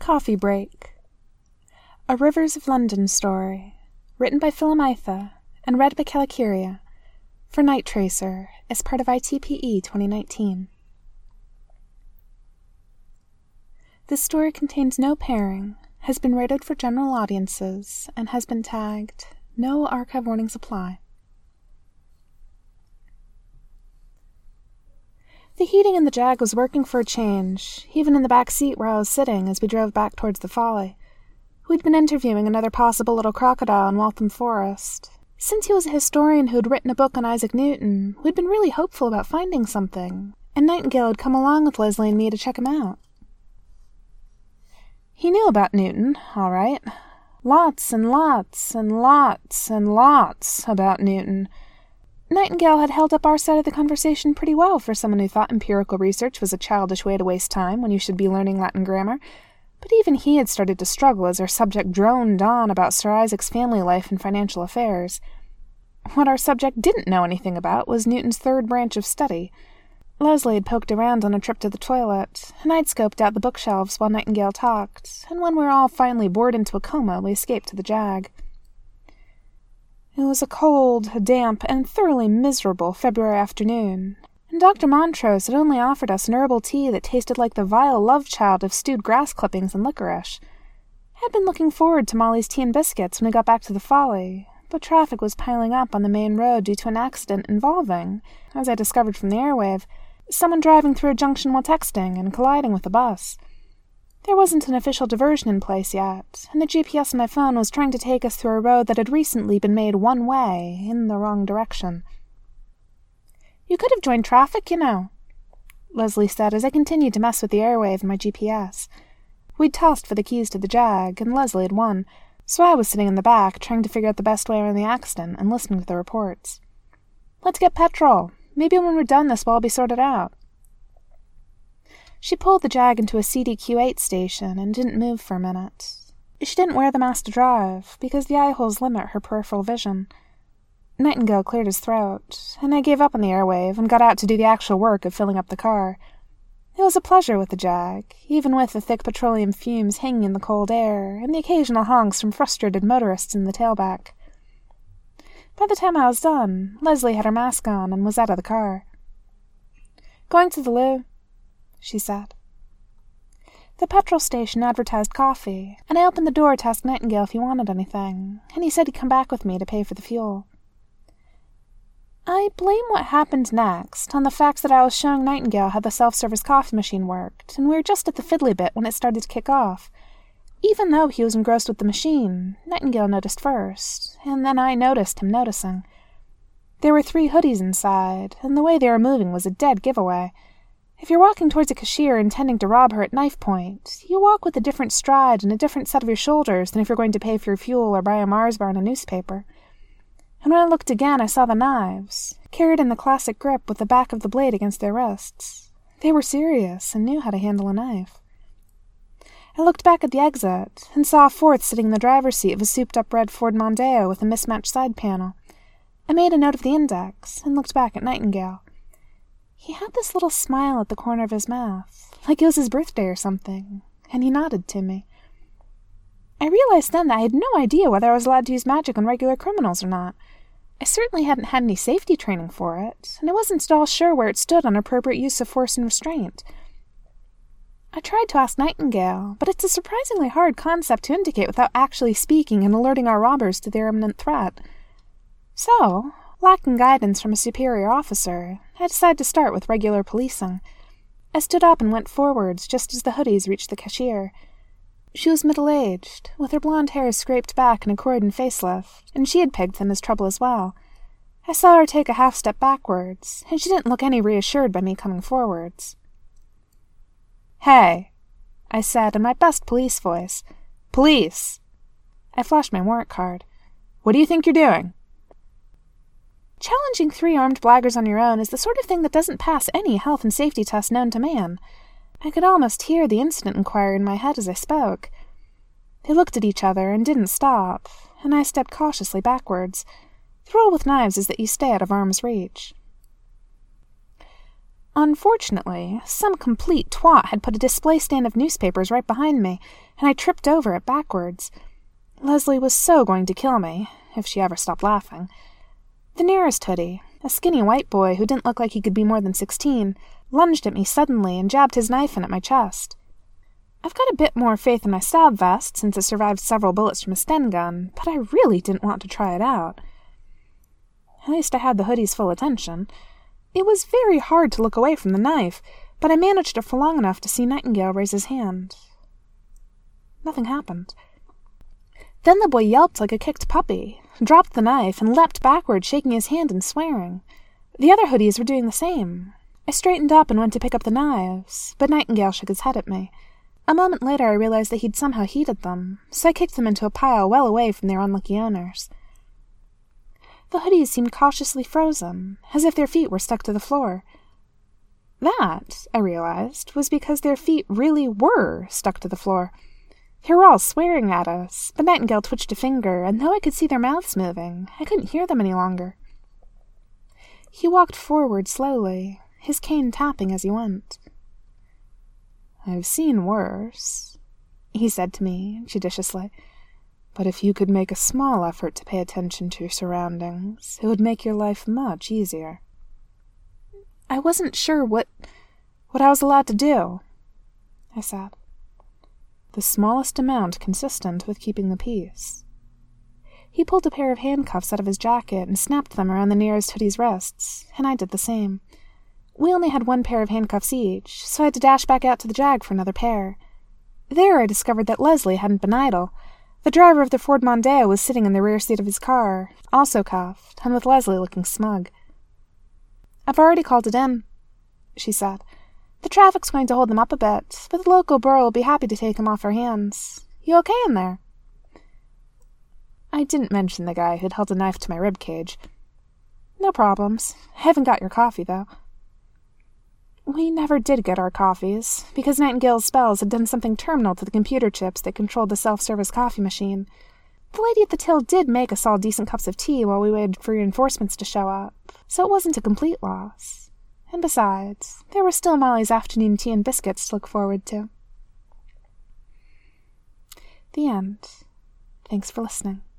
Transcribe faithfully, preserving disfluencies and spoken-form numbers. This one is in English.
Coffee Break. A Rivers of London story, written by Philomitha and read by Calicuria for Night Tracer as part of I T P E twenty nineteen. This story contains no pairing, has been rated for general audiences, and has been tagged No Archive Warnings Apply. The heating in the Jag was working for a change, even in the back seat where I was sitting as we drove back towards the folly. We'd been interviewing another possible little crocodile in Waltham Forest. Since he was a historian who had written a book on Isaac Newton, we'd been really hopeful about finding something, and Nightingale had come along with Leslie and me to check him out. He knew about Newton, all right. Lots and lots and lots and lots about Newton. Nightingale had held up our side of the conversation pretty well for someone who thought empirical research was a childish way to waste time when you should be learning Latin grammar, but even he had started to struggle as our subject droned on about Sir Isaac's family life and financial affairs. What our subject didn't know anything about was Newton's third branch of study. Leslie had poked around on a trip to the toilet, and I'd scoped out the bookshelves while Nightingale talked, and when we were all finally bored into a coma, we escaped to the Jag. It was a cold, damp, and thoroughly miserable February afternoon, and Doctor Montrose had only offered us an herbal tea that tasted like the vile love-child of stewed grass clippings and licorice. I had been looking forward to Molly's tea and biscuits when we got back to the folly, but traffic was piling up on the main road due to an accident involving, as I discovered from the airwave, someone driving through a junction while texting and colliding with a bus. There wasn't an official diversion in place yet, and the G P S on my phone was trying to take us through a road that had recently been made one way, in the wrong direction. "You could have joined traffic, you know," Leslie said as I continued to mess with the airwave and my G P S. We'd tossed for the keys to the Jag, and Leslie had won, so I was sitting in the back, trying to figure out the best way around the accident and listening to the reports. "Let's get petrol. Maybe when we're done this will all be sorted out." She pulled the Jag into a C D Q eight station and didn't move for a minute. She didn't wear the mask to drive, because the eye holes limit her peripheral vision. Nightingale cleared his throat, and I gave up on the airwave and got out to do the actual work of filling up the car. It was a pleasure with the Jag, even with the thick petroleum fumes hanging in the cold air, and the occasional honks from frustrated motorists in the tailback. By the time I was done, Leslie had her mask on and was out of the car. "Going to the loo," she said. The petrol station advertised coffee, and I opened the door to ask Nightingale if he wanted anything, and he said he'd come back with me to pay for the fuel. I blame what happened next on the fact that I was showing Nightingale how the self-service coffee machine worked, and we were just at the fiddly bit when it started to kick off. Even though he was engrossed with the machine, Nightingale noticed first, and then I noticed him noticing. There were three hoodies inside, and the way they were moving was a dead giveaway. If you're walking towards a cashier intending to rob her at knife point, you walk with a different stride and a different set of your shoulders than if you're going to pay for your fuel or buy a Mars bar and a newspaper. And when I looked again, I saw the knives, carried in the classic grip with the back of the blade against their wrists. They were serious and knew how to handle a knife. I looked back at the exit and saw a fourth sitting in the driver's seat of a souped-up red Ford Mondeo with a mismatched side panel. I made a note of the index and looked back at Nightingale. He had this little smile at the corner of his mouth, like it was his birthday or something, and he nodded to me. I realized then that I had no idea whether I was allowed to use magic on regular criminals or not. I certainly hadn't had any safety training for it, and I wasn't at all sure where it stood on appropriate use of force and restraint. I tried to ask Nightingale, but it's a surprisingly hard concept to indicate without actually speaking and alerting our robbers to their imminent threat. So, lacking guidance from a superior officer, I decided to start with regular policing. I stood up and went forwards just as the hoodies reached the cashier. She was middle-aged, with her blonde hair scraped back in a Croydon facelift, and she had pegged them as trouble as well. I saw her take a half-step backwards, and she didn't look any reassured by me coming forwards. "Hey," I said in my best police voice. "Police!" I flashed my warrant card. "What do you think you're doing?" Challenging three armed blaggers on your own is the sort of thing that doesn't pass any health and safety test known to man. I could almost hear the incident inquiry in my head as I spoke. They looked at each other and didn't stop, and I stepped cautiously backwards. The rule with knives is that you stay out of arm's reach. Unfortunately, some complete twat had put a display stand of newspapers right behind me, and I tripped over it backwards. Leslie was so going to kill me, if she ever stopped laughing. The nearest hoodie, a skinny white boy who didn't look like he could be more than sixteen, lunged at me suddenly and jabbed his knife in at my chest. I've got a bit more faith in my stab vest since it survived several bullets from a Sten gun, but I really didn't want to try it out. At least I had the hoodie's full attention. It was very hard to look away from the knife, but I managed it for long enough to see Nightingale raise his hand. Nothing happened. Then the boy yelped like a kicked puppy, dropped the knife, and leapt backward, shaking his hand and swearing. The other hoodies were doing the same. I straightened up and went to pick up the knives, but Nightingale shook his head at me. A moment later I realized that he'd somehow heated them, so I kicked them into a pile well away from their unlucky owners. The hoodies seemed cautiously frozen, as if their feet were stuck to the floor. That, I realized, was because their feet really were stuck to the floor. They were all swearing at us, but Nightingale twitched a finger, and though I could see their mouths moving, I couldn't hear them any longer. He walked forward slowly, his cane tapping as he went. "I've seen worse," he said to me, judiciously. "But if you could make a small effort to pay attention to your surroundings, it would make your life much easier." I wasn't sure what... what I was allowed to do, I said. "The smallest amount consistent with keeping the peace." He pulled a pair of handcuffs out of his jacket and snapped them around the nearest hoodie's wrists, and I did the same. We only had one pair of handcuffs each, so I had to dash back out to the Jag for another pair. There I discovered that Leslie hadn't been idle. The driver of the Ford Mondeo was sitting in the rear seat of his car, also cuffed, and with Leslie looking smug. "I've already called it in," she said. "The traffic's going to hold them up a bit, but the local borough will be happy to take him off our hands. You okay in there?" I didn't mention the guy who'd held a knife to my rib cage. "No problems. I haven't got your coffee, though." We never did get our coffees, because Nightingale's spells had done something terminal to the computer chips that controlled the self-service coffee machine. The lady at the till did make us all decent cups of tea while we waited for reinforcements to show up, so it wasn't a complete loss. And besides, there was still Molly's afternoon tea and biscuits to look forward to. The end. Thanks for listening.